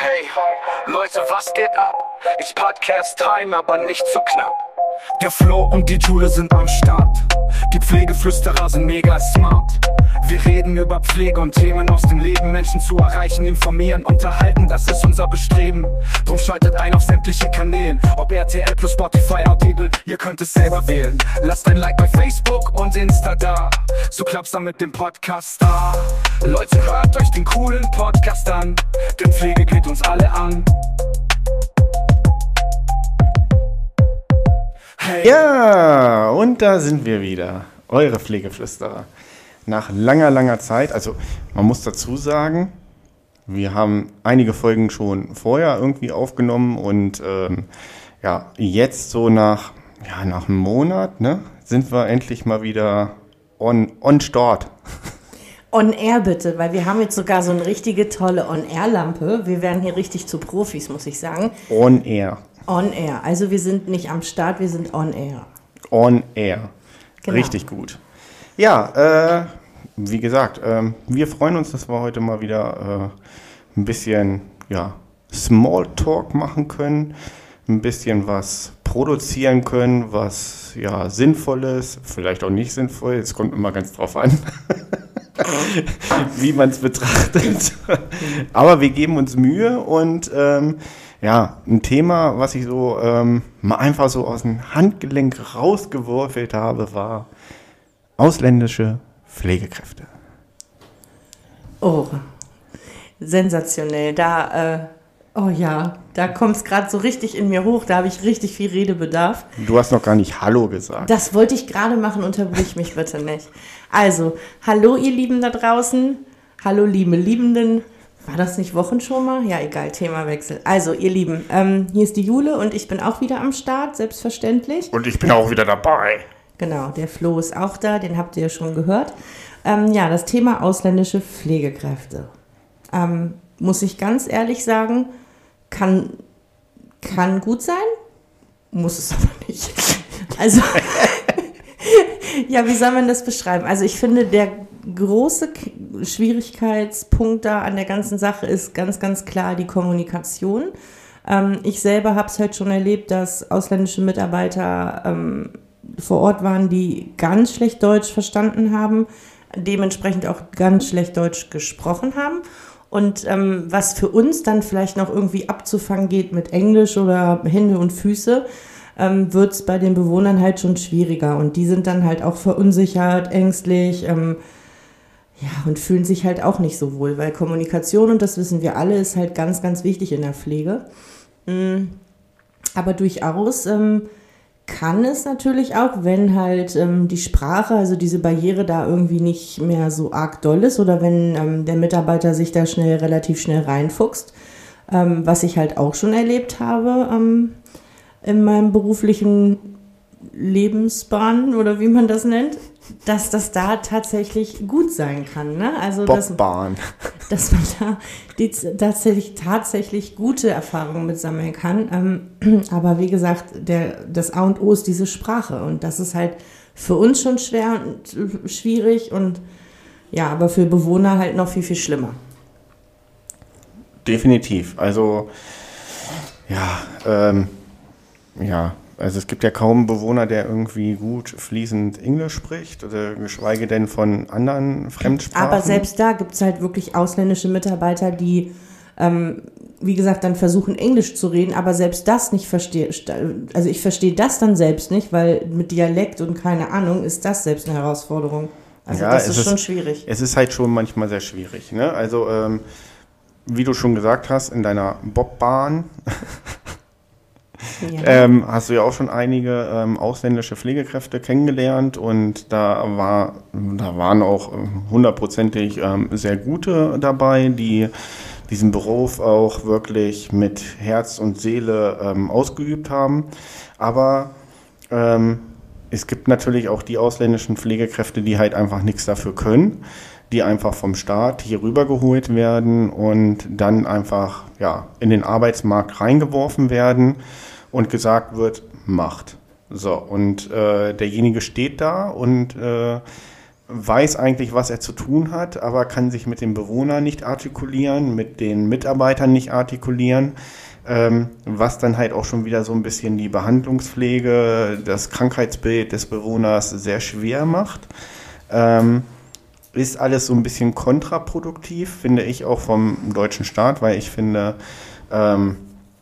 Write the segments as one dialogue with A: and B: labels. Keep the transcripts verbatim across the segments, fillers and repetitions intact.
A: Hey, Leute, was geht ab? Ist Podcast-Time, aber nicht zu knapp. Der Flo und die Jule sind am Start. Die Pflegeflüsterer sind mega smart. Wir reden über Pflege und Themen aus dem Leben. Menschen zu erreichen, informieren, unterhalten, das ist unser Bestreben. Drum schaltet ein auf sämtliche Kanälen, ob R T L plus Spotify, Audible, ihr könnt es selber wählen. Lasst ein Like bei Facebook und Insta da, so klappt's dann mit dem Podcast da. Leute, hört euch den coolen Podcast an, denn Pflege geht uns alle an.
B: Hey. Ja, und da sind wir wieder, eure Pflegeflüsterer. Nach langer, langer Zeit, also man muss dazu sagen, wir haben einige Folgen schon vorher irgendwie aufgenommen und ähm, ja, jetzt so nach, ja, nach einem Monat, ne, sind wir endlich mal wieder on, on Start.
C: On Air bitte, weil wir haben jetzt sogar so eine richtige tolle On-Air-Lampe. Wir werden hier richtig zu Profis, muss ich sagen.
B: On Air.
C: On Air, also wir sind nicht am Start, wir sind On Air.
B: On Air,
C: Genau.
B: Richtig gut. Ja, äh, wie gesagt, ähm, wir freuen uns, dass wir heute mal wieder äh, ein bisschen ja, Smalltalk machen können, ein bisschen was produzieren können, was ja sinnvoll ist, vielleicht auch nicht sinnvoll, es kommt immer ganz drauf an, wie man es betrachtet. Aber wir geben uns Mühe und ähm, ja, ein Thema, was ich so ähm, mal einfach so aus dem Handgelenk rausgeworfelt habe, war ausländische Pflegekräfte.
C: Oh, sensationell. Da, äh, oh ja, da kommt es gerade so richtig in mir hoch. Da habe ich richtig viel Redebedarf.
B: Du hast noch gar nicht Hallo gesagt.
C: Das wollte ich gerade machen, unterbrich mich bitte nicht. Also, hallo ihr Lieben da draußen. Hallo liebe Liebenden. War das nicht Wochen schon mal? Ja, egal, Themawechsel. Also, ihr Lieben, ähm, hier ist die Jule und ich bin auch wieder am Start, selbstverständlich.
B: Und ich bin auch wieder dabei.
C: Genau, der Flo ist auch da, den habt ihr ja schon gehört. Ähm, ja, das Thema ausländische Pflegekräfte. Ähm, muss ich ganz ehrlich sagen, kann, kann gut sein, muss es aber nicht. Also, ja, wie soll man das beschreiben? Also ich finde, der große K- Schwierigkeitspunkt da an der ganzen Sache ist ganz, ganz klar die Kommunikation. Ähm, ich selber habe es halt schon erlebt, dass ausländische Mitarbeiter ähm, vor Ort waren, die ganz schlecht Deutsch verstanden haben, dementsprechend auch ganz schlecht Deutsch gesprochen haben. Und ähm, was für uns dann vielleicht noch irgendwie abzufangen geht mit Englisch oder Hände und Füße, ähm, wird es bei den Bewohnern halt schon schwieriger. Und die sind dann halt auch verunsichert, ängstlich, ähm, ja, und fühlen sich halt auch nicht so wohl, weil Kommunikation, und das wissen wir alle, ist halt ganz, ganz wichtig in der Pflege. Mhm. Aber durchaus ähm, kann es natürlich auch, wenn halt ähm, die Sprache, also diese Barriere da irgendwie nicht mehr so arg doll ist oder wenn ähm, der Mitarbeiter sich da schnell, relativ schnell reinfuchst, ähm, was ich halt auch schon erlebt habe ähm, in meinem beruflichen Lebensbahn oder wie man das nennt, dass das da tatsächlich gut sein kann. Ne? Also
B: Bobbahn.
C: Dass, dass man da die, tatsächlich, tatsächlich gute Erfahrungen mit sammeln kann. Ähm, aber wie gesagt, der, das A und O ist diese Sprache. Und das ist halt für uns schon schwer und schwierig. Und ja, aber für Bewohner halt noch viel, viel schlimmer.
B: Definitiv. Also, ja, ähm, ja. Also es gibt ja kaum einen Bewohner, der irgendwie gut fließend Englisch spricht oder geschweige denn von anderen Fremdsprachen.
C: Aber selbst da gibt es halt wirklich ausländische Mitarbeiter, die, ähm, wie gesagt, dann versuchen Englisch zu reden, aber selbst das nicht verstehe. Also ich verstehe das dann selbst nicht, weil mit Dialekt und keine Ahnung ist das selbst eine Herausforderung. Also
B: ja,
C: das ist,
B: ist
C: schon schwierig.
B: Es ist halt schon manchmal sehr schwierig. Ne? Also ähm, wie du schon gesagt hast, in deiner Bobbahn
C: Ja.
B: Ähm, hast du ja auch schon einige ähm, ausländische Pflegekräfte kennengelernt und da war, da waren auch hundertprozentig ähm, sehr gute dabei, die diesen Beruf auch wirklich mit Herz und Seele ähm, ausgeübt haben. Aber ähm, es gibt natürlich auch die ausländischen Pflegekräfte, die halt einfach nichts dafür können, die einfach vom Staat hier rübergeholt werden und dann einfach ja, in den Arbeitsmarkt reingeworfen werden und gesagt wird, macht. So, und äh, derjenige steht da und äh, weiß eigentlich, was er zu tun hat, aber kann sich mit dem Bewohner nicht artikulieren, mit den Mitarbeitern nicht artikulieren, ähm, was dann halt auch schon wieder so ein bisschen die Behandlungspflege, das Krankheitsbild des Bewohners sehr schwer macht. Ähm, ist alles so ein bisschen kontraproduktiv, finde ich auch vom deutschen Staat, weil ich finde, ähm,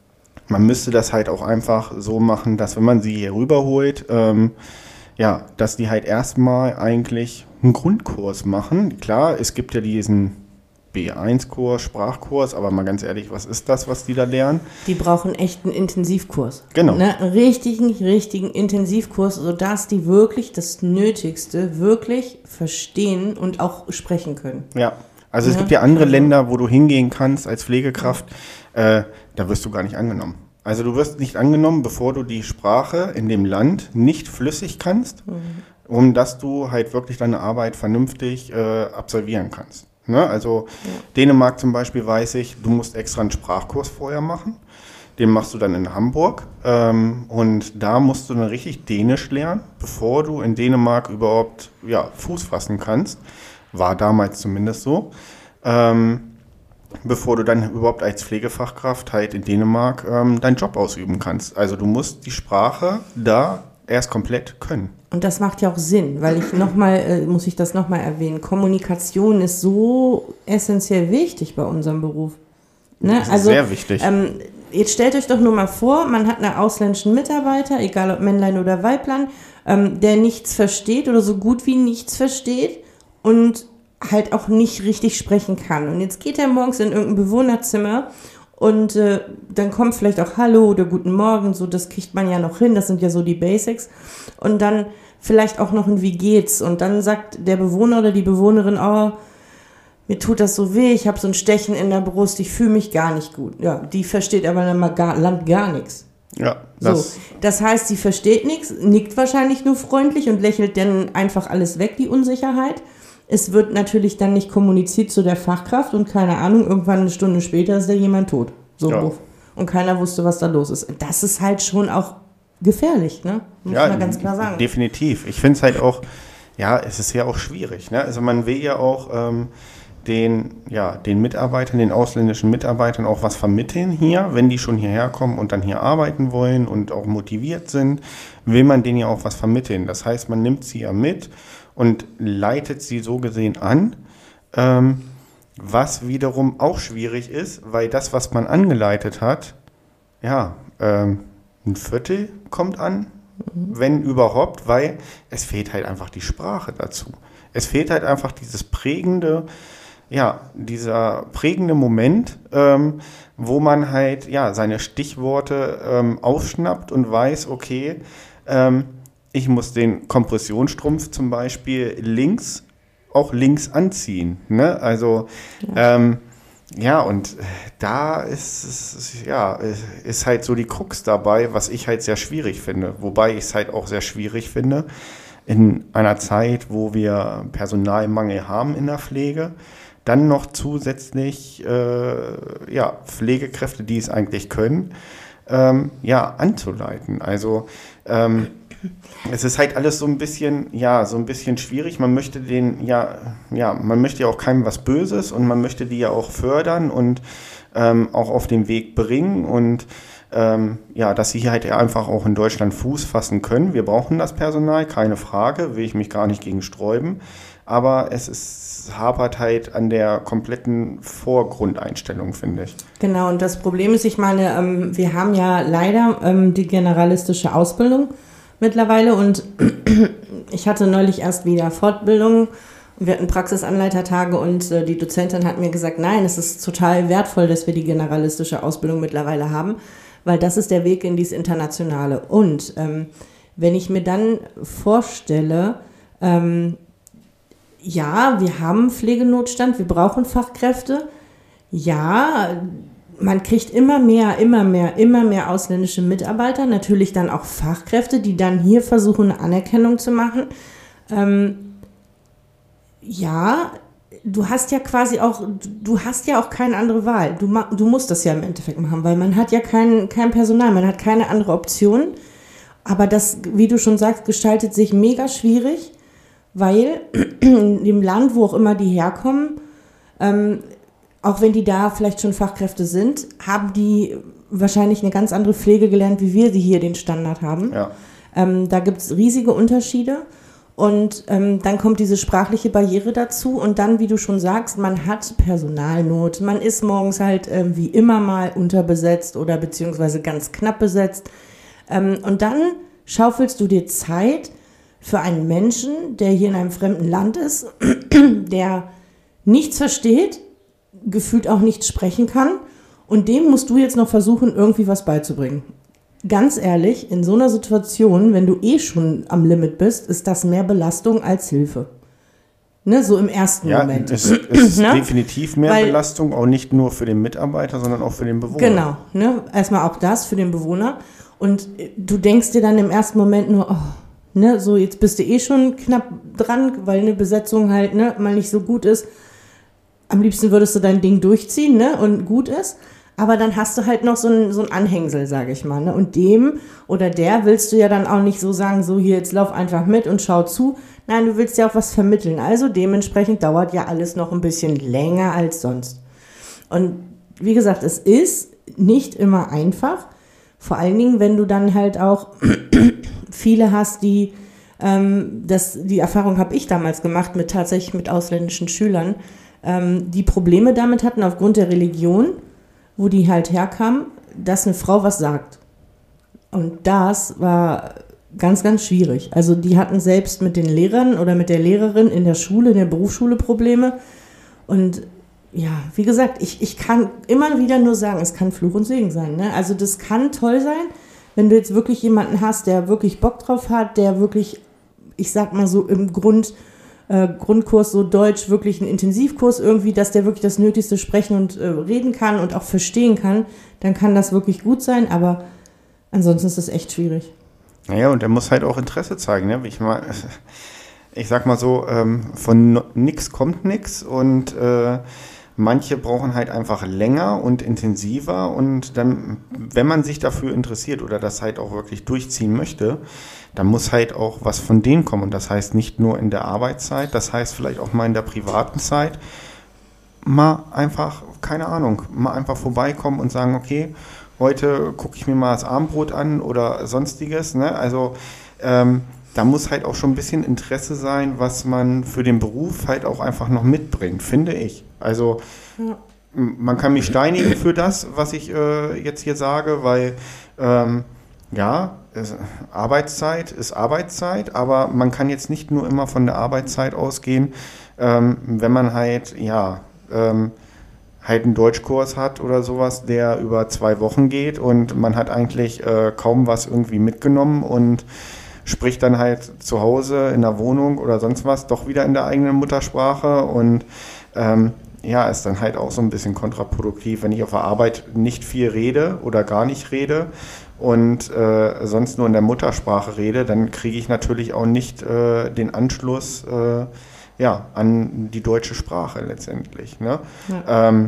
B: man müsste das halt auch einfach so machen, dass wenn man sie hier rüberholt, ähm, ja, dass die halt erstmal eigentlich einen Grundkurs machen. Klar, es gibt ja diesen B eins Kurs, Sprachkurs, aber mal ganz ehrlich, was ist das, was die da lernen?
C: Die brauchen echt einen Intensivkurs.
B: Genau.
C: Ne? Einen richtigen, richtigen Intensivkurs, sodass die wirklich das Nötigste wirklich verstehen und auch sprechen können.
B: Ja, also es
C: Ja.
B: gibt ja andere Länder, wo du hingehen kannst als Pflegekraft, äh, da wirst du gar nicht angenommen. Also du wirst nicht angenommen, bevor du die Sprache in dem Land nicht flüssig kannst, mhm. um dass du halt wirklich deine Arbeit vernünftig äh, absolvieren kannst. Ne? Also ja. Dänemark zum Beispiel weiß ich, du musst extra einen Sprachkurs vorher machen. Den machst du dann in Hamburg ähm, und da musst du dann richtig Dänisch lernen, bevor du in Dänemark überhaupt ja, Fuß fassen kannst. War damals zumindest so. Ähm, bevor du dann überhaupt als Pflegefachkraft halt in Dänemark ähm, deinen Job ausüben kannst. Also du musst die Sprache da erst komplett können.
C: Und das macht ja auch Sinn, weil ich nochmal, äh, muss ich das nochmal erwähnen, Kommunikation ist so essentiell wichtig bei unserem Beruf. Ne?
B: Das ist
C: also,
B: sehr wichtig.
C: Ähm, jetzt stellt euch doch nur mal vor, man hat einen ausländischen Mitarbeiter, egal ob Männlein oder Weiblein, ähm, der nichts versteht oder so gut wie nichts versteht und halt auch nicht richtig sprechen kann. Und jetzt geht er morgens in irgendein Bewohnerzimmer und äh, dann kommt vielleicht auch Hallo oder Guten Morgen, so das kriegt man ja noch hin, das sind ja so die Basics. Und dann vielleicht auch noch ein Wie geht's? Und dann sagt der Bewohner oder die Bewohnerin, oh, mir tut das so weh, ich habe so ein Stechen in der Brust, ich fühle mich gar nicht gut. Ja, die versteht aber dann mal gar, Land gar nichts.
B: Ja, das
C: so, das heißt, sie versteht nichts, nickt wahrscheinlich nur freundlich und lächelt dann einfach alles weg, die Unsicherheit. Es wird natürlich dann nicht kommuniziert zu der Fachkraft und keine Ahnung, irgendwann eine Stunde später ist da jemand tot. So
B: ja.
C: Und keiner wusste, was da los ist. Das ist halt schon auch gefährlich, ne? Muss
B: ja,
C: man ganz klar sagen.
B: Definitiv. Ich finde es halt auch, ja, es ist ja auch schwierig. Ne? Also man will ja auch ähm, den, ja, den Mitarbeitern, den ausländischen Mitarbeitern auch was vermitteln hier, wenn die schon hierher kommen und dann hier arbeiten wollen und auch motiviert sind, will man denen ja auch was vermitteln. Das heißt, man nimmt sie ja mit und leitet sie so gesehen an, ähm, was wiederum auch schwierig ist, weil das, was man angeleitet hat, ja, ähm, ein Viertel kommt an, mhm. wenn überhaupt, weil es fehlt halt einfach die Sprache dazu. Es fehlt halt einfach dieses prägende, ja, dieser prägende Moment, ähm, wo man halt, ja, seine Stichworte ähm, aufschnappt und weiß, okay, ähm, ich muss den Kompressionsstrumpf zum Beispiel links, auch links anziehen. Ne? Also, ja. Ähm, ja, und da ist es, ja, ist halt so die Krux dabei, was ich halt sehr schwierig finde. Wobei ich es halt auch sehr schwierig finde, in einer Zeit, wo wir Personalmangel haben in der Pflege, dann noch zusätzlich äh, ja, Pflegekräfte, die es eigentlich können, ähm, ja, anzuleiten. Also ähm, es ist halt alles so ein bisschen, ja, so ein bisschen schwierig. Man möchte den, ja, ja, man möchte ja auch keinem was Böses und man möchte die ja auch fördern und ähm, auch auf den Weg bringen und ähm, ja, dass sie hier halt einfach auch in Deutschland Fuß fassen können. Wir brauchen das Personal, keine Frage, will ich mich gar nicht gegen sträuben. Aber es ist, hapert halt an der kompletten Vorgrundeinstellung, finde ich.
C: Genau, und das Problem ist, ich meine, ähm, wir haben ja leider ähm, die generalistische Ausbildung mittlerweile und ich hatte neulich erst wieder Fortbildung. Wir hatten Praxisanleitertage und äh, die Dozentin hat mir gesagt, nein, es ist total wertvoll, dass wir die generalistische Ausbildung mittlerweile haben, weil das ist der Weg in dieses Internationale. Und ähm, wenn ich mir dann vorstelle, ähm, ja, wir haben Pflegenotstand, wir brauchen Fachkräfte, ja, man kriegt immer mehr, immer mehr, immer mehr ausländische Mitarbeiter, natürlich dann auch Fachkräfte, die dann hier versuchen, eine Anerkennung zu machen. Ähm, ja, du hast ja quasi auch, du hast ja auch keine andere Wahl. Du, du musst das ja im Endeffekt machen, weil man hat ja kein, kein Personal, man hat keine andere Option. Aber das, wie du schon sagst, gestaltet sich mega schwierig, weil in dem Land, wo auch immer die herkommen, ähm, auch wenn die da vielleicht schon Fachkräfte sind, haben die wahrscheinlich eine ganz andere Pflege gelernt, wie wir sie hier den Standard haben.
B: Ja.
C: Ähm, da gibt es riesige Unterschiede. Und ähm, dann kommt diese sprachliche Barriere dazu und dann, wie du schon sagst, man hat Personalnot, man ist morgens halt ähm, wie immer mal unterbesetzt oder beziehungsweise ganz knapp besetzt. Ähm, und dann schaufelst du dir Zeit für einen Menschen, der hier in einem fremden Land ist, der nichts versteht, gefühlt auch nichts sprechen kann und dem musst du jetzt noch versuchen, irgendwie was beizubringen. Ganz ehrlich, in so einer Situation, wenn du eh schon am Limit bist, ist das mehr Belastung als Hilfe. Ne, so im ersten
B: ja,
C: Moment.
B: Es, es ist
C: ne?
B: definitiv mehr
C: Weil,
B: Belastung, auch nicht nur für den Mitarbeiter, sondern auch für den Bewohner.
C: Genau, ne? Erstmal auch das für den Bewohner. Und du denkst dir dann im ersten Moment nur, oh, ne, so jetzt bist du eh schon knapp dran, weil eine Besetzung halt ne, mal nicht so gut ist. Am liebsten würdest du dein Ding durchziehen, ne, und gut ist. Aber dann hast du halt noch so ein, so ein Anhängsel, sage ich mal. Ne? Und dem oder der willst du ja dann auch nicht so sagen, so hier, jetzt lauf einfach mit und schau zu. Nein, du willst ja auch was vermitteln. Also dementsprechend dauert ja alles noch ein bisschen länger als sonst. Und wie gesagt, es ist nicht immer einfach. Vor allen Dingen, wenn du dann halt auch viele hast, die, ähm, das, die Erfahrung habe ich damals gemacht, mit tatsächlich mit ausländischen Schülern, ähm, die Probleme damit hatten aufgrund der Religion, wo die halt herkamen, dass eine Frau was sagt. Und das war ganz, ganz schwierig. Also die hatten selbst mit den Lehrern oder mit der Lehrerin in der Schule, in der Berufsschule Probleme. Und ja, wie gesagt, ich, ich kann immer wieder nur sagen, es kann Fluch und Segen sein. Ne? Also das kann toll sein, wenn du jetzt wirklich jemanden hast, der wirklich Bock drauf hat, der wirklich, ich sag mal so im Grund, Äh, Grundkurs, so Deutsch, wirklich ein Intensivkurs irgendwie, dass der wirklich das Nötigste sprechen und äh, reden kann und auch verstehen kann, dann kann das wirklich gut sein, aber ansonsten ist das echt schwierig.
B: Naja, und er muss halt auch Interesse zeigen, ne? Ich mal, ich sag mal so, ähm, von nix kommt nix und äh, manche brauchen halt einfach länger und intensiver und dann, wenn man sich dafür interessiert oder das halt auch wirklich durchziehen möchte, dann muss halt auch was von denen kommen. Und das heißt nicht nur in der Arbeitszeit, das heißt vielleicht auch mal in der privaten Zeit, mal einfach, keine Ahnung, mal einfach vorbeikommen und sagen, okay, heute gucke ich mir mal das Abendbrot an oder sonstiges. Ne? Also ähm, da muss halt auch schon ein bisschen Interesse sein, was man für den Beruf halt auch einfach noch mitbringt, finde ich. Also ja. Man kann mich steinigen für das, was ich äh, jetzt hier sage, weil ähm, ja, es, Arbeitszeit ist Arbeitszeit, aber man kann jetzt nicht nur immer von der Arbeitszeit ausgehen, ähm, wenn man halt, ja, ähm, halt einen Deutschkurs hat oder sowas, der über zwei Wochen geht und man hat eigentlich äh, kaum was irgendwie mitgenommen und spricht dann halt zu Hause in der Wohnung oder sonst was doch wieder in der eigenen Muttersprache und ähm, ja, ist dann halt auch so ein bisschen kontraproduktiv, wenn ich auf der Arbeit nicht viel rede oder gar nicht rede und äh, sonst nur in der Muttersprache rede, dann kriege ich natürlich auch nicht äh, den Anschluss äh, ja, an die deutsche Sprache letztendlich. Ne? Ja. Ähm,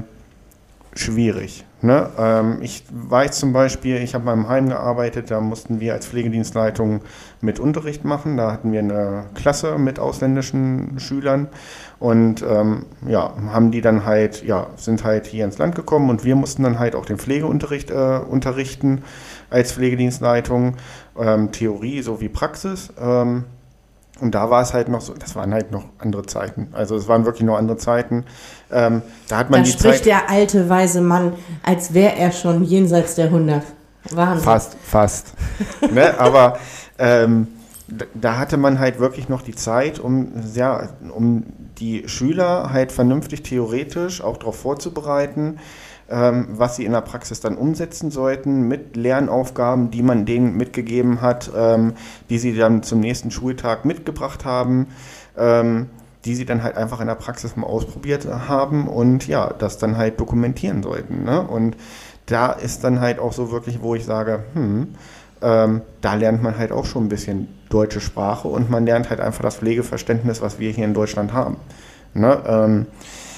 B: schwierig. Ne? Ähm, ich weiß zum Beispiel, ich habe mal im Heim gearbeitet, da mussten wir als Pflegedienstleitung mit Unterricht machen. Da hatten wir eine Klasse mit ausländischen Schülern und ähm, ja, haben die dann halt, ja, sind halt hier ins Land gekommen und wir mussten dann halt auch den Pflegeunterricht äh, unterrichten als Pflegedienstleitung, ähm, Theorie sowie Praxis. Ähm, Und da war es halt noch so, das waren halt noch andere Zeiten. Also es waren wirklich noch andere Zeiten. Ähm, da hat man
C: da
B: die
C: spricht
B: Zeit,
C: der alte, weise Mann, als wäre er schon jenseits der hundert. Wahnsinn.
B: Fast, fast. ne? Aber ähm, da hatte man halt wirklich noch die Zeit, um, ja, um die Schüler halt vernünftig theoretisch auch darauf vorzubereiten, ähm, was sie in der Praxis dann umsetzen sollten, mit Lernaufgaben, die man denen mitgegeben hat, ähm, die sie dann zum nächsten Schultag mitgebracht haben, ähm, die sie dann halt einfach in der Praxis mal ausprobiert haben und ja, das dann halt dokumentieren sollten. Ne? Und da ist dann halt auch so wirklich, wo ich sage, hm, ähm, da lernt man halt auch schon ein bisschen deutsche Sprache und man lernt halt einfach das Pflegeverständnis, was wir hier in Deutschland haben. Ne? Ähm,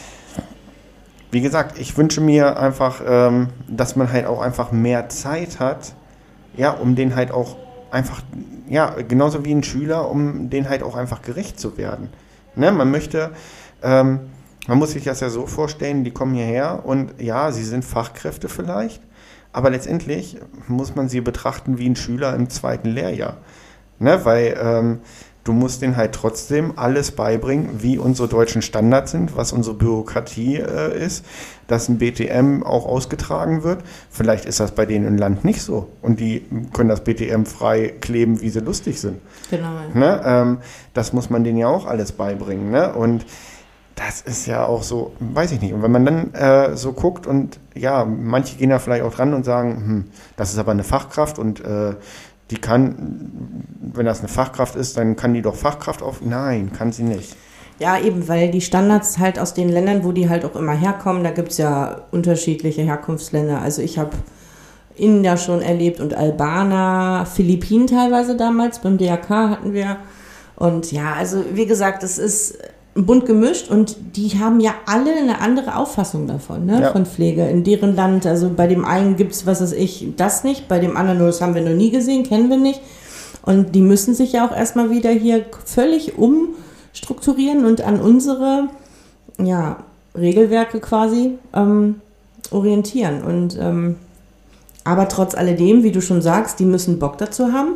B: Wie gesagt, ich wünsche mir einfach, ähm, dass man halt auch einfach mehr Zeit hat, ja, um den halt auch einfach, ja, genauso wie ein Schüler, um denen halt auch einfach gerecht zu werden. Ne? Man möchte, ähm, man muss sich das ja so vorstellen, die kommen hierher und ja, sie sind Fachkräfte vielleicht, aber letztendlich muss man sie betrachten wie ein Schüler im zweiten Lehrjahr. Ne? Weil ähm, du musst denen halt trotzdem alles beibringen, wie unsere deutschen Standards sind, was unsere Bürokratie äh, ist, dass ein B T M auch ausgetragen wird. Vielleicht ist das bei denen im Land nicht so und die können das B T M frei kleben, wie sie lustig sind.
C: Genau.
B: Ne? Ähm, das muss man denen ja auch alles beibringen. Ne? Und das ist ja auch so, weiß ich nicht. Und wenn man dann äh, so guckt und ja, manche gehen da vielleicht auch dran und sagen, hm, das ist aber eine Fachkraft und äh, die kann, wenn das eine Fachkraft ist, dann kann die doch Fachkraft auf... Nein, kann sie nicht.
C: Ja, eben, weil die Standards halt aus den Ländern, wo die halt auch immer herkommen, da gibt es ja unterschiedliche Herkunftsländer. Also ich habe Inder schon erlebt und Albaner, Philippinen teilweise damals, beim D R K hatten wir. Und ja, also wie gesagt, das ist bunt gemischt und die haben ja alle eine andere Auffassung davon, ne,
B: ja.
C: von Pflege in deren Land. Also bei dem einen gibt es, was weiß ich, das nicht, bei dem anderen, das haben wir noch nie gesehen, kennen wir nicht. Und die müssen sich ja auch erstmal wieder hier völlig umstrukturieren und an unsere ja, Regelwerke quasi ähm, orientieren. Und ähm, aber trotz alledem, wie du schon sagst, die müssen Bock dazu haben.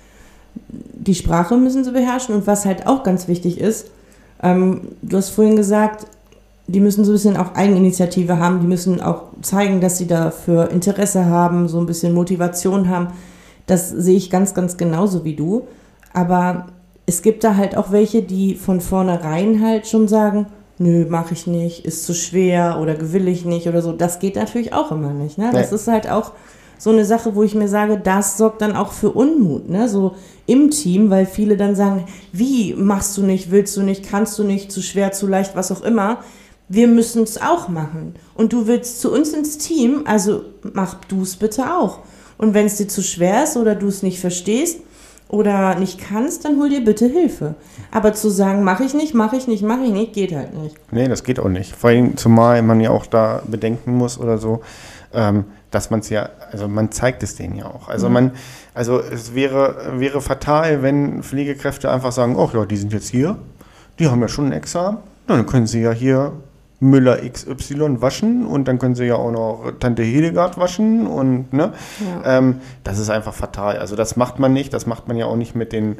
C: Die Sprache müssen sie beherrschen und was halt auch ganz wichtig ist, Ähm, du hast vorhin gesagt, die müssen so ein bisschen auch Eigeninitiative haben, die müssen auch zeigen, dass sie dafür Interesse haben, so ein bisschen Motivation haben. Das sehe ich ganz, ganz genauso wie du. Aber es gibt da halt auch welche, die von vornherein halt schon sagen, nö, mache ich nicht, ist zu schwer oder will ich nicht oder so. Das geht natürlich auch immer nicht. Ne? Das
B: Nee.
C: ist halt auch so eine Sache, wo ich mir sage, das sorgt dann auch für Unmut, ne? So im Team, weil viele dann sagen, wie, machst du nicht, willst du nicht, kannst du nicht, zu schwer, zu leicht, was auch immer. Wir müssen es auch machen. Und du willst zu uns ins Team, also mach du es bitte auch. Und wenn es dir zu schwer ist oder du es nicht verstehst oder nicht kannst, dann hol dir bitte Hilfe. Aber zu sagen, mache ich nicht, mache ich nicht, mache ich nicht, geht halt nicht.
B: Nee, das geht auch nicht. Vor allem, zumal man ja auch da bedenken muss oder so, ähm, dass man es ja, also man zeigt es denen ja auch. Also
C: Mhm.
B: man, also es wäre, wäre fatal, wenn Pflegekräfte einfach sagen, ach ja, die sind jetzt hier, die haben ja schon ein Examen, dann können sie ja hier Müller X Y waschen und dann können sie ja auch noch Tante Hildegard waschen und ne,
C: Ja.
B: ähm, das ist einfach fatal. Also das macht man nicht, das macht man ja auch nicht mit den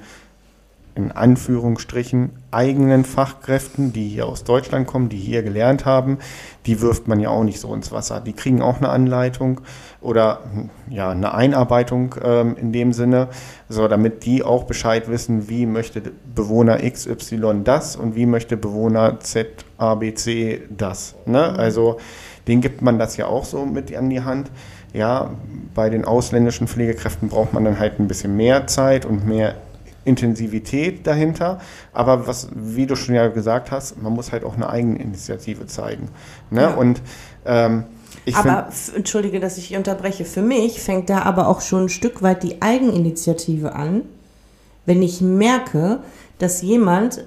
B: in Anführungsstrichen eigenen Fachkräften, die hier aus Deutschland kommen, die hier gelernt haben, die wirft man ja auch nicht so ins Wasser. Die kriegen auch eine Anleitung oder ja eine Einarbeitung ähm, in dem Sinne, so damit die auch Bescheid wissen, wie möchte Bewohner X Y das und wie möchte Bewohner Z A B C das. Ne? Also denen gibt man das ja auch so mit an die Hand. Ja, bei den ausländischen Pflegekräften braucht man dann halt ein bisschen mehr Zeit und mehr Intensivität dahinter, aber was, wie du schon ja gesagt hast, man muss halt auch eine Eigeninitiative zeigen. Ne?
C: Ja.
B: Und ähm, ich finde...
C: Aber, f- entschuldige, dass ich unterbreche, für mich fängt da aber auch schon ein Stück weit die Eigeninitiative an, wenn ich merke, dass jemand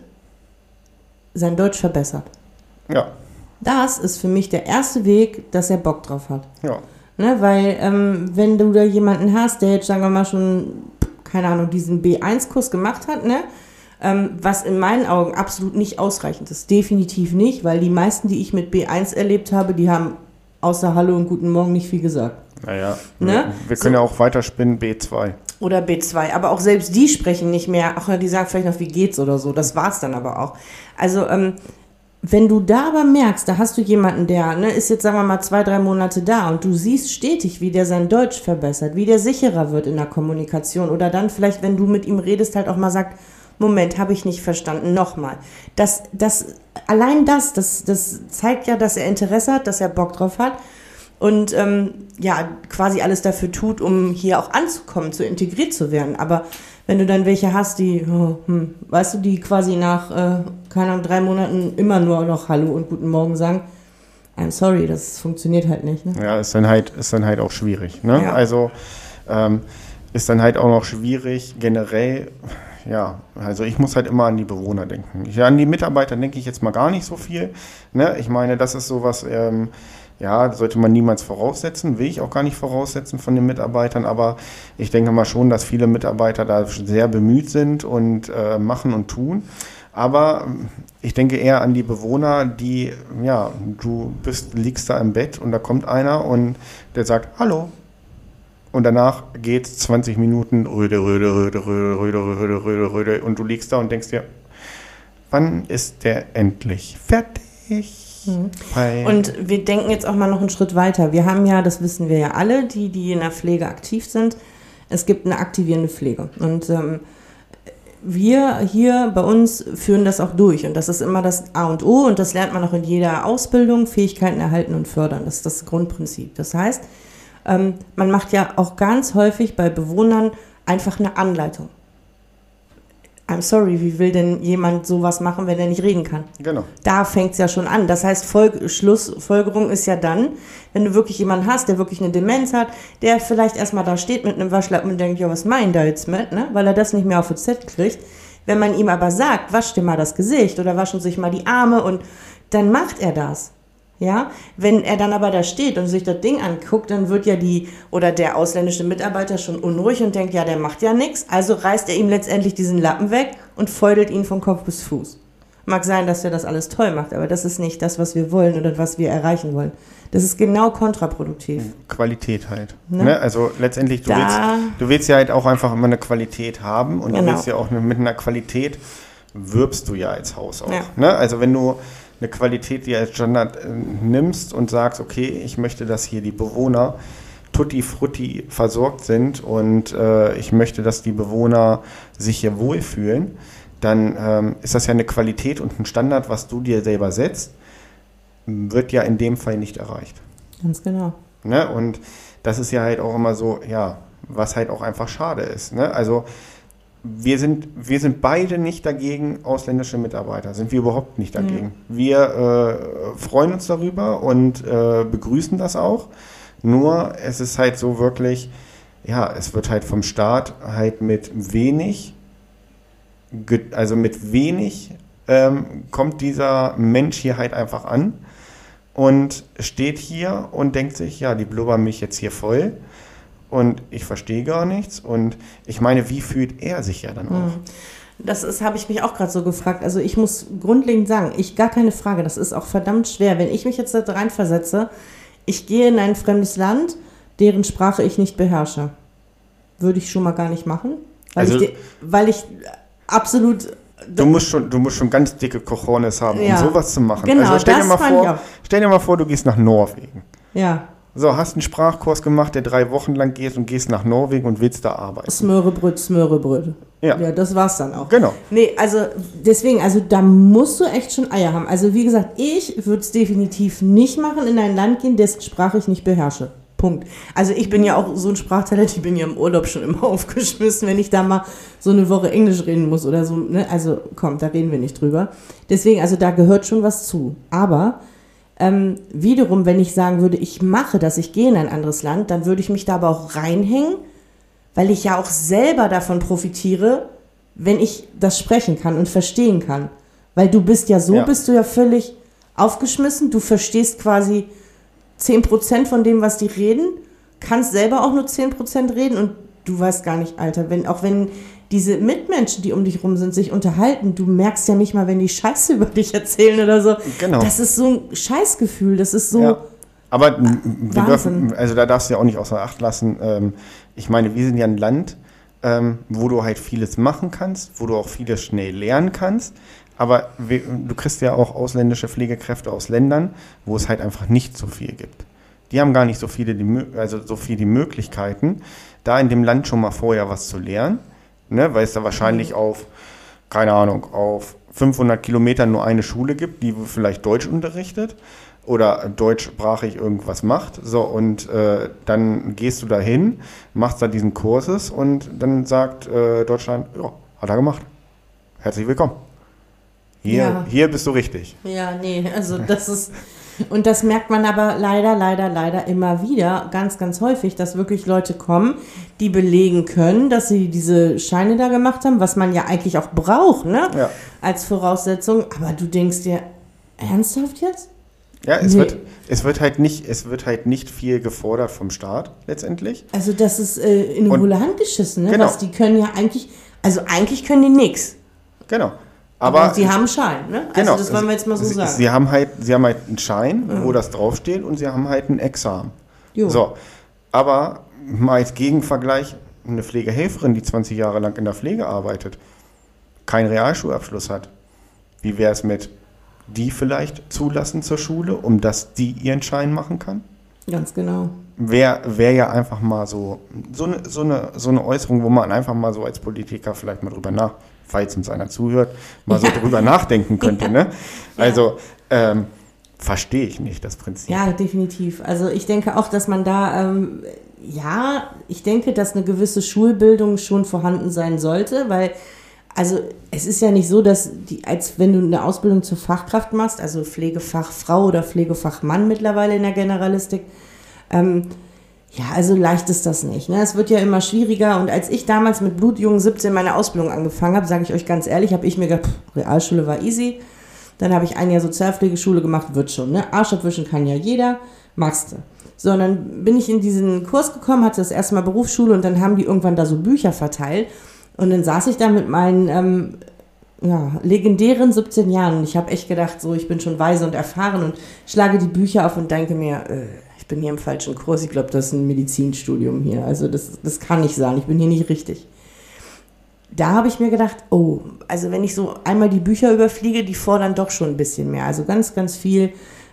C: sein Deutsch verbessert.
B: Ja,
C: Das ist für mich der erste Weg, dass er Bock drauf hat.
B: ja,
C: Ne, weil ähm, wenn du da jemanden hast, der jetzt, sagen wir mal, schon, keine Ahnung, diesen B eins Kurs gemacht hat, ne, ähm, was in meinen Augen absolut nicht ausreichend ist. Definitiv nicht, weil die meisten, die ich mit B eins erlebt habe, die haben außer Hallo und Guten Morgen nicht viel gesagt.
B: naja,
C: Ne?
B: wir, wir können
C: So.
B: ja auch weiterspinnen, B zwei.
C: Oder B zwei, aber auch selbst die sprechen nicht mehr, ach ja, die sagen vielleicht noch, wie geht's oder so, das war's dann aber auch. Also, ähm, wenn du da aber merkst, da hast du jemanden, der ne, ist jetzt, sagen wir mal, zwei, drei Monate da und du siehst stetig, wie der sein Deutsch verbessert, wie der sicherer wird in der Kommunikation oder dann vielleicht, wenn du mit ihm redest, halt auch mal sagt, Moment, habe ich nicht verstanden, nochmal. Das, das, allein das, das, das zeigt ja, dass er Interesse hat, dass er Bock drauf hat und ähm, ja, quasi alles dafür tut, um hier auch anzukommen, zu integriert zu werden. Aber wenn du dann welche hast, die, oh, hm, weißt du, die quasi nach, äh, keine Ahnung, drei Monaten immer nur noch Hallo und Guten Morgen sagen, I'm sorry, das funktioniert halt nicht. Ne?
B: Ja, ist dann halt, ist dann halt auch schwierig. Ne?
C: Ja.
B: Also ähm, ist dann halt auch noch schwierig generell, ja, also ich muss halt immer an die Bewohner denken. Ich, an die Mitarbeiter denke ich jetzt mal gar nicht so viel. Ne? Ich meine, das ist sowas, ähm, Ja, sollte man niemals voraussetzen, will ich auch gar nicht voraussetzen von den Mitarbeitern, aber ich denke mal schon, dass viele Mitarbeiter da sehr bemüht sind und äh, machen und tun. Aber ich denke eher an die Bewohner, die, ja, du bist, liegst da im Bett und da kommt einer und der sagt, hallo. Und danach geht's zwanzig Minuten röde, röde, röde, röde, röde, röde, röde, röde und du liegst da und denkst dir, wann ist der endlich fertig?
C: Und wir denken jetzt auch mal noch einen Schritt weiter. Wir haben ja, das wissen wir ja alle, die, die in der Pflege aktiv sind, es gibt eine aktivierende Pflege. Und ähm, wir hier bei uns führen das auch durch. Und das ist immer das A und O und das lernt man auch in jeder Ausbildung, Fähigkeiten erhalten und fördern. Das ist das Grundprinzip. Das heißt, ähm, man macht ja auch ganz häufig bei Bewohnern einfach eine Anleitung. I'm sorry, wie will denn jemand sowas machen, wenn er nicht reden kann?
B: Genau.
C: Da fängt es ja schon an. Das heißt, Folg- Schlussfolgerung ist ja dann, wenn du wirklich jemanden hast, der wirklich eine Demenz hat, der vielleicht erstmal da steht mit einem Waschlappen und denkt, ja, was meint er jetzt mit, ne? Weil er das nicht mehr auf den Zettel kriegt. Wenn man ihm aber sagt, wasch dir mal das Gesicht oder waschen sich mal die Arme und dann macht er das. Ja, wenn er dann aber da steht und sich das Ding anguckt, dann wird ja die oder der ausländische Mitarbeiter schon unruhig und denkt, ja, der macht ja nichts. Also reißt er ihm letztendlich diesen Lappen weg und feudelt ihn von Kopf bis Fuß. Mag sein, dass er das alles toll macht, aber das ist nicht das, was wir wollen oder was wir erreichen wollen. Das ist genau kontraproduktiv.
B: Qualität halt.
C: Ne?
B: Ne? Also letztendlich, du willst, du willst ja halt auch einfach immer eine Qualität haben und genau. Du willst ja auch eine, mit einer Qualität wirbst du ja als Haus auch. Ja. Ne? Also wenn du eine Qualität, die als Standard äh, nimmst und sagst, okay, ich möchte, dass hier die Bewohner tutti frutti versorgt sind und äh, ich möchte, dass die Bewohner sich hier wohlfühlen, dann ähm, ist das ja eine Qualität und ein Standard, was du dir selber setzt, wird ja in dem Fall nicht erreicht.
C: Ganz genau.
B: Ne? Und das ist ja halt auch immer so, ja, was halt auch einfach schade ist. Ne? Also Wir sind, wir sind beide nicht dagegen, ausländische Mitarbeiter, sind wir überhaupt nicht dagegen. Mhm. Wir äh, freuen uns darüber und äh, begrüßen das auch, nur es ist halt so wirklich, ja, es wird halt vom Staat halt mit wenig, also mit wenig ähm, kommt dieser Mensch hier halt einfach an und steht hier und denkt sich, ja, die blubbern mich jetzt hier voll. Und ich verstehe gar nichts. Und ich meine, wie fühlt er sich ja dann auch?
C: Das ist, habe ich mich auch gerade so gefragt. Also ich muss grundlegend sagen, ich gar keine Frage, das ist auch verdammt schwer. Wenn ich mich jetzt da reinversetze, ich gehe in ein fremdes Land, deren Sprache ich nicht beherrsche. Würde ich schon mal gar nicht machen. Weil, also, ich, weil ich absolut...
B: Du musst schon, du musst schon ganz dicke Cojones haben,
C: ja,
B: um sowas zu machen.
C: Genau,
B: also stell
C: das
B: dir mal vor, stell dir mal vor, du gehst nach Norwegen.
C: Ja.
B: So, hast einen Sprachkurs gemacht, der drei Wochen lang geht und gehst nach Norwegen und willst da arbeiten.
C: Smörebröt, Smörebröt.
B: Ja.
C: Ja, das war's dann auch.
B: Genau.
C: Nee, also deswegen, also da musst du echt schon Eier haben. Also wie gesagt, ich würde es definitiv nicht machen, in ein Land gehen, dessen Sprache ich nicht beherrsche. Punkt. Also ich bin ja auch so ein Sprachtalent, ich bin ja im Urlaub schon immer aufgeschmissen, wenn ich da mal so eine Woche Englisch reden muss oder so. Ne? Also komm, da reden wir nicht drüber. Deswegen, also da gehört schon was zu. Aber Ähm, wiederum, wenn ich sagen würde, ich mache das, ich gehe in ein anderes Land, dann würde ich mich da aber auch reinhängen, weil ich ja auch selber davon profitiere, wenn ich das sprechen kann und verstehen kann. Weil du bist ja so, ja. bist du ja völlig aufgeschmissen, du verstehst quasi zehn Prozent von dem, was die reden, kannst selber auch nur zehn Prozent reden und du weißt gar nicht, Alter, wenn, auch wenn diese Mitmenschen, die um dich rum sind, sich unterhalten, du merkst ja nicht mal, wenn die Scheiße über dich erzählen oder so.
B: Genau.
C: Das ist so ein Scheißgefühl, das ist so...
B: Ja. Aber wir dürfen, also da darfst du ja auch nicht außer Acht lassen. Ähm, ich meine, wir sind ja ein Land, ähm, wo du halt vieles machen kannst, wo du auch vieles schnell lernen kannst. Aber wir, du kriegst ja auch ausländische Pflegekräfte aus Ländern, wo es halt einfach nicht so viel gibt. Die haben gar nicht so viele, die, also so viel die Möglichkeiten, da in dem Land schon mal vorher was zu lernen. Ne, weil es da wahrscheinlich auf, keine Ahnung, auf fünfhundert Kilometern nur eine Schule gibt, die vielleicht Deutsch unterrichtet oder deutschsprachig irgendwas macht. So, und äh, dann gehst du da hin, machst da diesen Kurses und dann sagt äh, Deutschland, ja, hat er gemacht. Herzlich willkommen. Hier, ja. hier bist du richtig.
C: Ja, nee, also das ist... Und das merkt man aber leider, leider, leider immer wieder, ganz, ganz häufig, dass wirklich Leute kommen, die belegen können, dass sie diese Scheine da gemacht haben, was man ja eigentlich auch braucht, ne?
B: Ja.
C: Als Voraussetzung. Aber du denkst dir, ernsthaft jetzt?
B: Ja, es,
C: Nee.
B: wird, es, wird halt nicht, es wird halt nicht viel gefordert vom Staat letztendlich.
C: Also das ist äh, in eine
B: Und-
C: hohle Hand geschissen, ne?
B: Genau.
C: Was die können ja eigentlich, also eigentlich können die nix.
B: Genau.
C: Aber,
B: Aber,
C: sie haben einen Schein, ne?
B: genau,
C: Also das wollen wir jetzt mal so
B: sie,
C: sagen.
B: Sie haben halt, sie haben halt einen Schein, wo das draufsteht, und sie haben halt ein Examen.
C: Jo.
B: So, aber mal als Gegenvergleich, eine Pflegehelferin, die zwanzig Jahre lang in der Pflege arbeitet, keinen Realschulabschluss hat. Wie wäre es mit die vielleicht zulassen zur Schule, um dass die ihren Schein machen kann?
C: Ganz genau.
B: Wäre wär ja einfach mal so, so eine, so, eine, so eine Äußerung, wo man einfach mal so als Politiker vielleicht mal drüber nach, falls uns einer zuhört, mal so
C: Ja.
B: drüber nachdenken könnte.
C: Ja.
B: Ne?
C: Ja.
B: Also ähm, verstehe ich nicht das Prinzip.
C: Ja, definitiv. Also ich denke auch, dass man da, ähm, ja, ich denke, dass eine gewisse Schulbildung schon vorhanden sein sollte, weil, also es ist ja nicht so, dass die, als wenn du eine Ausbildung zur Fachkraft machst, also Pflegefachfrau oder Pflegefachmann mittlerweile in der Generalistik, ähm, ja, also leicht ist das nicht. Ne? Es wird ja immer schwieriger, und als ich damals mit blutjungen siebzehn meine Ausbildung angefangen habe, sage ich euch ganz ehrlich, habe ich mir gedacht, pff, Realschule war easy. Dann habe ich ein Jahr Sozialpflegeschule gemacht, wird schon, ne? Arsch abwischen kann ja jeder, magst du. So, und dann bin ich in diesen Kurs gekommen, hatte das erste Mal Berufsschule, und dann haben die irgendwann da so Bücher verteilt. Und dann saß ich da mit meinen ähm, ja, legendären siebzehn Jahren, und ich habe echt gedacht, so, ich bin schon weise und erfahren, und schlage die Bücher auf und denke mir, äh, ich bin hier im falschen Kurs, ich glaube, das ist ein Medizinstudium hier. Also das, das kann nicht sein, ich bin hier nicht richtig. Da habe ich mir gedacht, oh, also wenn ich so einmal die Bücher überfliege, die fordern doch schon ein bisschen mehr. Also ganz, ganz viel,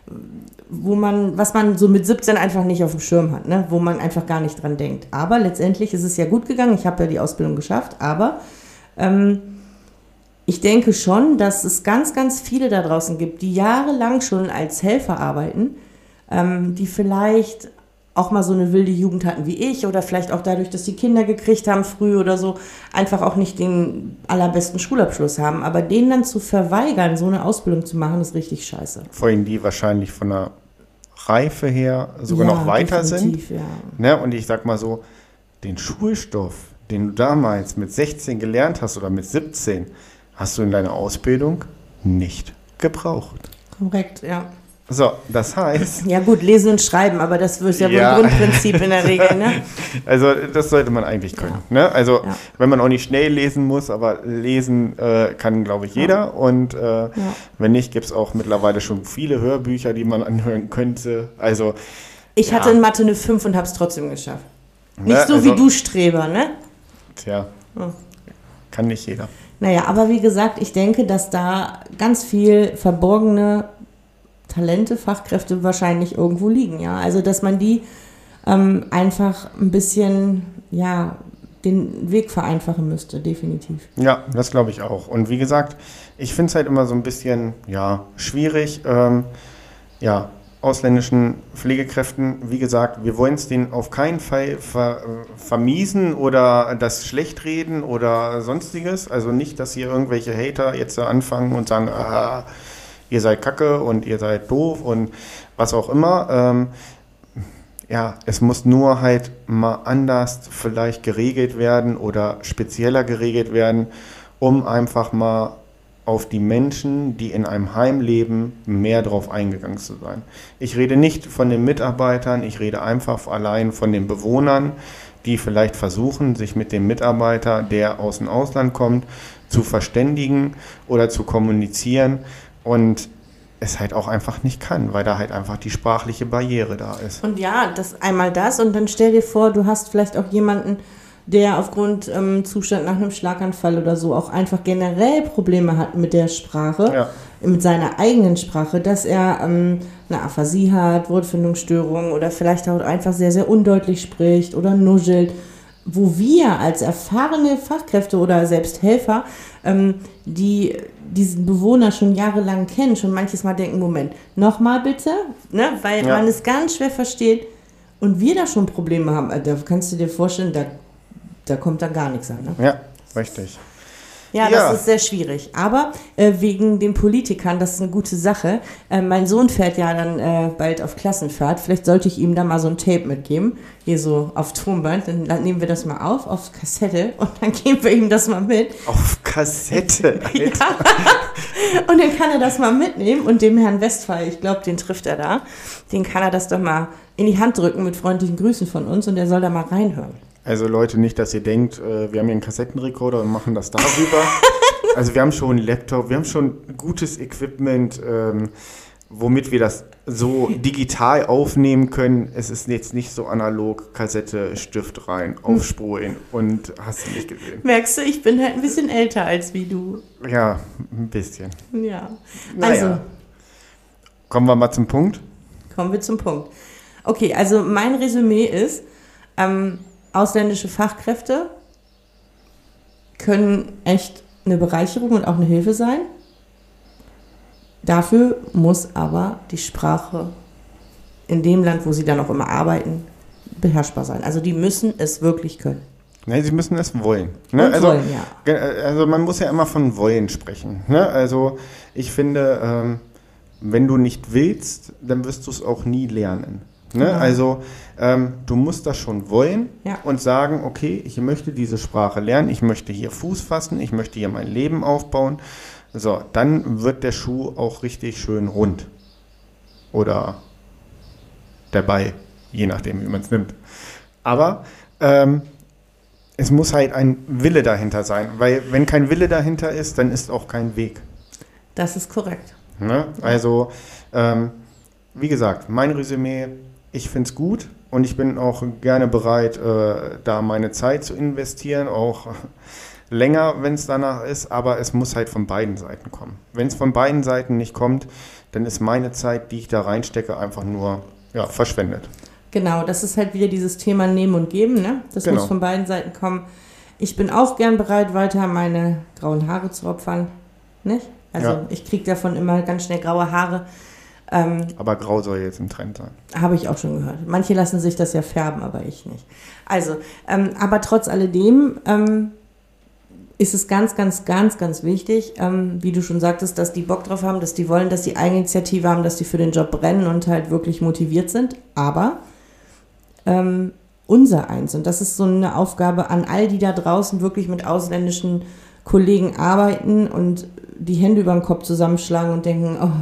C: wo man, was man so mit siebzehn einfach nicht auf dem Schirm hat, ne? Wo man einfach gar nicht dran denkt. Aber letztendlich ist es ja gut gegangen, ich habe ja die Ausbildung geschafft, aber ähm, ich denke schon, dass es ganz, ganz viele da draußen gibt, die jahrelang schon als Helfer arbeiten, ähm, die vielleicht auch mal so eine wilde Jugend hatten wie ich, oder vielleicht auch dadurch, dass die Kinder gekriegt haben früh oder so, einfach auch nicht den allerbesten Schulabschluss haben. Aber denen dann zu verweigern, so eine Ausbildung zu machen, ist richtig scheiße.
B: Vor allem die wahrscheinlich von der Reife her sogar
C: Ja,
B: noch weiter
C: definitiv,
B: sind.
C: ja.
B: Ne? Und ich sag mal so, den Schulstoff, den du damals mit sechzehn gelernt hast oder mit siebzehn, hast du in deiner Ausbildung nicht gebraucht.
C: Korrekt, ja.
B: So, das heißt,
C: Ja gut, lesen und schreiben, aber das ist ja wohl
B: Ja.
C: ein Grundprinzip in der Regel, ne?
B: also das sollte man eigentlich können. Ne? Also
C: Ja.
B: wenn man auch nicht schnell lesen muss, aber lesen äh, kann, glaube ich, jeder. Und äh, wenn nicht, gibt es auch mittlerweile schon viele Hörbücher, die man anhören könnte. Also
C: Ich
B: Ja.
C: hatte in Mathe eine fünf und habe es trotzdem geschafft. Nicht
B: Ne,
C: so
B: also-
C: wie du Streber, ne?
B: tja,
C: Oh.
B: kann nicht jeder.
C: Naja, aber wie gesagt, ich denke, dass da ganz viel verborgene Talente, Fachkräfte wahrscheinlich irgendwo liegen, ja. Also, dass man die ähm, einfach ein bisschen, ja, den Weg vereinfachen müsste, definitiv.
B: Ja, das glaube ich auch. Und wie gesagt, ich finde es halt immer so ein bisschen, ja, schwierig, ähm, ja, ausländischen Pflegekräften, wie gesagt, wir wollen es denen auf keinen Fall ver, äh, vermiesen oder das schlecht reden oder sonstiges. Also nicht, dass hier irgendwelche Hater jetzt anfangen und sagen, ah, ihr seid kacke und ihr seid doof und was auch immer. Ähm, ja, es muss nur halt mal anders vielleicht geregelt werden oder spezieller geregelt werden, um einfach mal auf die Menschen, die in einem Heim leben, mehr drauf eingegangen zu sein. Ich rede nicht von den Mitarbeitern, ich rede einfach allein von den Bewohnern, die vielleicht versuchen, sich mit dem Mitarbeiter, der aus dem Ausland kommt, zu verständigen oder zu kommunizieren und es halt auch einfach nicht kann, weil da halt einfach die sprachliche Barriere da ist.
C: Und ja, das einmal das, und dann stell dir vor, du hast vielleicht auch jemanden, der aufgrund ähm, Zustand nach einem Schlaganfall oder so auch einfach generell Probleme hat mit der Sprache,
B: Ja.
C: mit seiner eigenen Sprache, dass er ähm, eine Aphasie hat, Wortfindungsstörung oder vielleicht auch einfach sehr, sehr undeutlich spricht oder nuschelt, wo wir als erfahrene Fachkräfte oder selbst Helfer, ähm, die diesen Bewohner schon jahrelang kennen, schon manches Mal denken, Moment, nochmal bitte, ne? Weil
B: Ja.
C: man es ganz schwer versteht und wir da schon Probleme haben, da kannst du dir vorstellen, da, da kommt dann gar nichts an. Ne?
B: Ja, richtig.
C: Ja,
B: Ja.
C: das ist sehr schwierig. Aber äh, wegen den Politikern, das ist eine gute Sache. Äh, mein Sohn fährt ja dann äh, bald auf Klassenfahrt. Vielleicht sollte ich ihm da mal so ein Tape mitgeben. Hier so auf Tonband. Dann, dann nehmen wir das mal auf, auf Kassette. Und dann geben wir ihm das mal mit.
B: Auf Kassette, Alter.
C: Ja. Und dann kann er das mal mitnehmen. Und dem Herrn Westphal, ich glaube, den trifft er da. Den kann er das doch mal in die Hand drücken mit freundlichen Grüßen von uns. Und der soll da mal reinhören.
B: Also Leute, nicht, dass ihr denkt, äh, wir haben hier einen Kassettenrekorder und machen das darüber. Also wir haben schon einen Laptop, wir haben schon gutes Equipment, ähm, womit wir das so digital aufnehmen können. Es ist jetzt nicht so analog, Kassette, Stift rein, aufspulen und hast du nicht gesehen.
C: Merkst du, ich bin halt ein bisschen älter als wie du.
B: Ja, ein bisschen.
C: Ja.
B: Naja.
C: Also,
B: Kommen wir mal zum Punkt.
C: kommen wir zum Punkt. Okay, also mein Resümee ist, ähm, ausländische Fachkräfte können echt eine Bereicherung und auch eine Hilfe sein. Dafür muss aber die Sprache in dem Land, wo sie dann auch immer arbeiten, beherrschbar sein. Also die müssen es wirklich können.
B: Ne, sie müssen es wollen. Ne?
C: Und
B: Also,
C: wollen, ja.
B: ge- also man muss ja immer von wollen sprechen. Ne? Also ich finde, ähm, wenn du nicht willst, dann wirst du es auch nie lernen. Ne?
C: Genau.
B: Also ähm, du musst das schon wollen
C: Ja.
B: und sagen, okay, ich möchte diese Sprache lernen, ich möchte hier Fuß fassen, ich möchte hier mein Leben aufbauen. So, dann wird der Schuh auch richtig schön rund. Oder der Ball, je nachdem, wie man es nimmt. Aber ähm, es muss halt ein Wille dahinter sein, weil wenn kein Wille dahinter ist, dann ist auch kein Weg.
C: Das ist korrekt.
B: Ne? Also, ähm, wie gesagt, mein Resümee, ich finde es gut und ich bin auch gerne bereit, äh, da meine Zeit zu investieren, auch länger, wenn es danach ist, aber es muss halt von beiden Seiten kommen. Wenn es von beiden Seiten nicht kommt, dann ist meine Zeit, die ich da reinstecke, einfach nur ja, verschwendet.
C: Genau, das ist halt wieder dieses Thema Nehmen und Geben, ne? Das
B: Genau.
C: muss von beiden Seiten kommen. Ich bin auch gern bereit, weiter meine grauen Haare zu opfern, nicht? Also
B: Ja.
C: ich kriege davon immer ganz schnell graue Haare. Ähm,
B: Aber grau soll jetzt im Trend sein.
C: Habe ich auch schon gehört. Manche lassen sich das ja färben, aber ich nicht. Also, ähm, aber trotz alledem ähm, ist es ganz, ganz, ganz, ganz wichtig, ähm, wie du schon sagtest, dass die Bock drauf haben, dass die wollen, dass die Eigeninitiative haben, dass die für den Job brennen und halt wirklich motiviert sind. Aber ähm, unser eins, und das ist so eine Aufgabe an all die da draußen wirklich mit ausländischen Kollegen arbeiten und die Hände über den Kopf zusammenschlagen und denken, oh,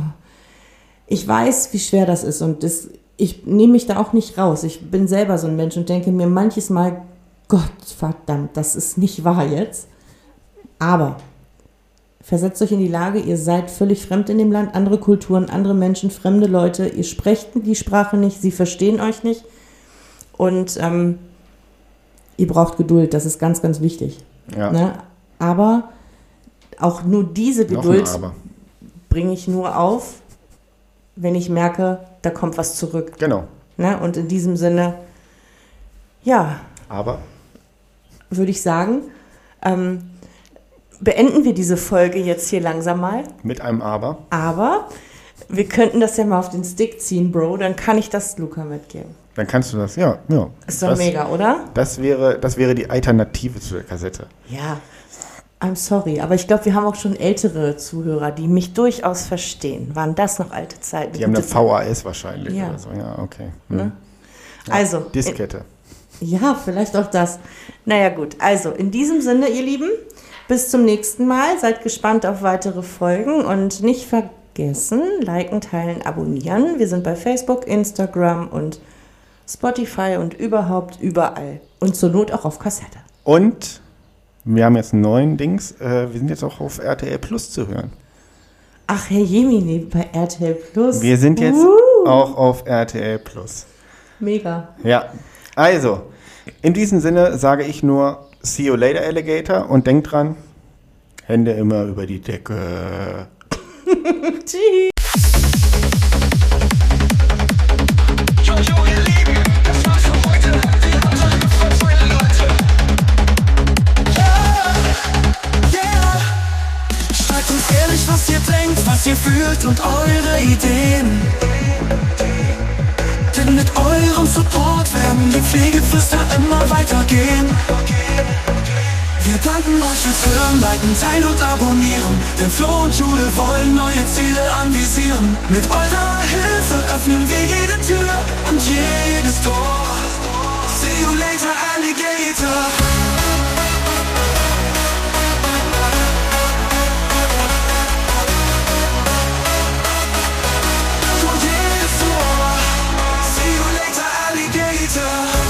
C: ich weiß, wie schwer das ist und das, ich nehme mich da auch nicht raus. Ich bin selber so ein Mensch und denke mir manches Mal, Gott verdammt, das ist nicht wahr jetzt. Aber versetzt euch in die Lage, ihr seid völlig fremd in dem Land, andere Kulturen, andere Menschen, fremde Leute, ihr sprecht die Sprache nicht, sie verstehen euch nicht und ähm, ihr braucht Geduld, das ist ganz, ganz wichtig.
B: Ja.
C: Ne? Aber auch nur diese
B: Noch ein
C: Geduld
B: Aber.
C: bringe ich nur auf, wenn ich merke, da kommt was zurück.
B: Genau.
C: Ne? Und in diesem Sinne, ja,
B: Aber
C: würde ich sagen, ähm, beenden wir diese Folge jetzt hier langsam mal.
B: mit einem Aber.
C: Aber wir könnten das ja mal auf den Stick ziehen, Bro. Dann kann ich das Luca mitgeben.
B: Dann kannst du das, ja, ja.
C: Ist doch
B: das,
C: mega, oder?
B: Das wäre, das wäre die Alternative zu der Kassette.
C: Ja. I'm sorry, aber ich glaube, wir haben auch schon ältere Zuhörer, die mich durchaus verstehen. Waren das noch alte Zeiten?
B: Die haben eine
C: Gute
B: V H S wahrscheinlich
C: Ja.
B: oder so. Ja, okay. Hm.
C: Ne?
B: Ja,
C: Also,
B: Diskette.
C: ja, vielleicht auch das. Naja, gut. Also, in diesem Sinne, ihr Lieben, bis zum nächsten Mal. Seid gespannt auf weitere Folgen und nicht vergessen, liken, teilen, abonnieren. Wir sind bei Facebook, Instagram und Spotify und überhaupt überall. Und zur Not auch auf Kassette.
B: Und wir haben jetzt einen neuen Dings. Äh, wir sind jetzt auch auf R T L Plus zu hören.
C: Ach, Herr Jemini, bei R T L Plus.
B: Wir sind jetzt
C: Uh,
B: auch auf R T L Plus.
C: Mega.
B: Ja, also, in diesem Sinne sage ich nur See you later, Alligator. Und denkt dran, Hände immer über die Decke.
C: Tschüss.
A: Jo, jo, ihr Lieben, das war's für heute. Wir haben euch gefreut, meine Leute. Yeah, yeah. Schreibt uns ehrlich, was ihr denkt, was ihr fühlt und eure Ideen. Denn mit eurem Support werden die Pflegeflüster immer weitergehen. Wir danken euch fürs Hören, liken, teilen und abonnieren. Denn Flo und Jule wollen neue Ziele anvisieren. Mit eurer Hilfe öffnen wir jede Tür und jedes Tor. See you later, Alligator.